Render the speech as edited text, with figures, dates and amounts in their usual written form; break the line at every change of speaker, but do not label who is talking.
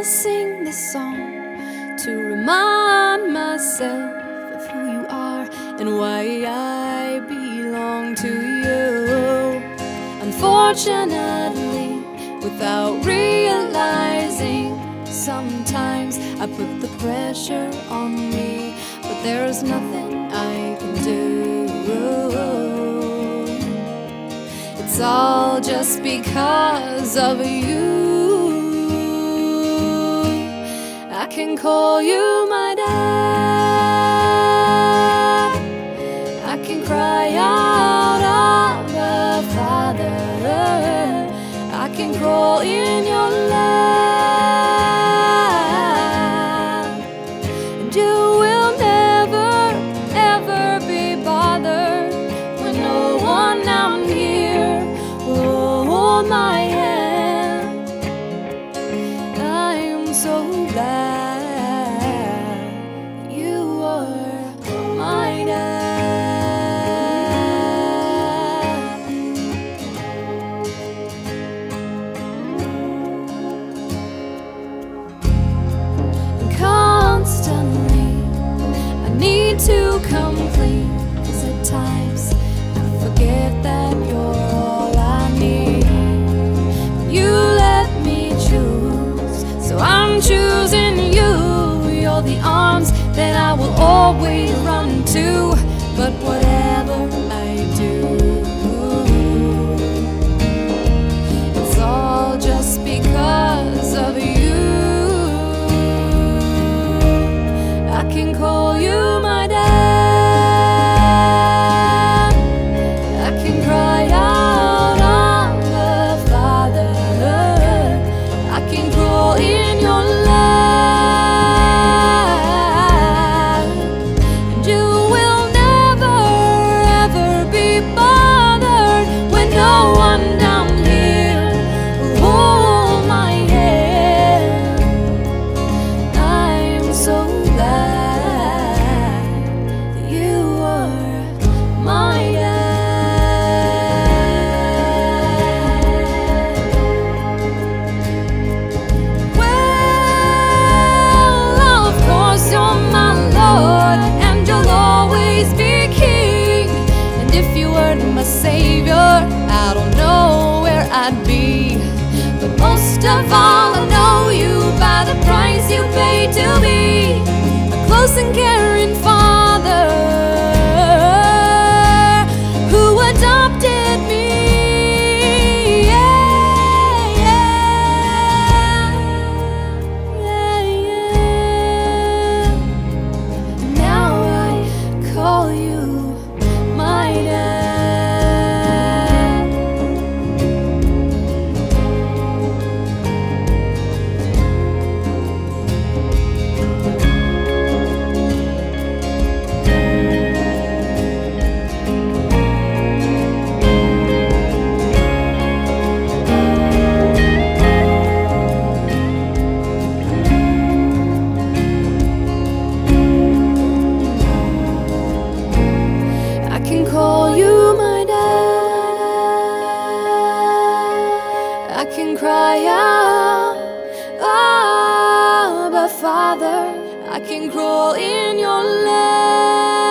I sing this song to remind myself of who you are and why I belong to you. Unfortunately, without realizing, sometimes I put the pressure on me, but there's nothing I can do. It's all just because of you. I can call you my dad. I can cry out, Abba, Father. I can crawl in your lap, and you will never, ever be bothered when no one I'm here will hold my hand. I am so glad you are my dad. Constantly, I need to come clean, 'cause at times I forget that you're all I need. You let me choose, so I'm choosing you. You're the arms that I will always run to. But whatever I do, it's all just because of you. I can call you my dad. I can cry out, Abba, Father. I can crawl in your lap, and you will never, ever be bothered when no one down here will hold my hand. I'm so glad that you are my dad. Well, of course you're my Lord, and you'll always be King. And if you weren't my Savior, I don't know where I'd be. But most of all, I know you by the price you paid to be a close and caring Father who adopted me. Yeah, yeah, yeah, yeah. Now I call you my dad. I can call you my dad. I can cry out, Abba, Father. I can crawl in your lap.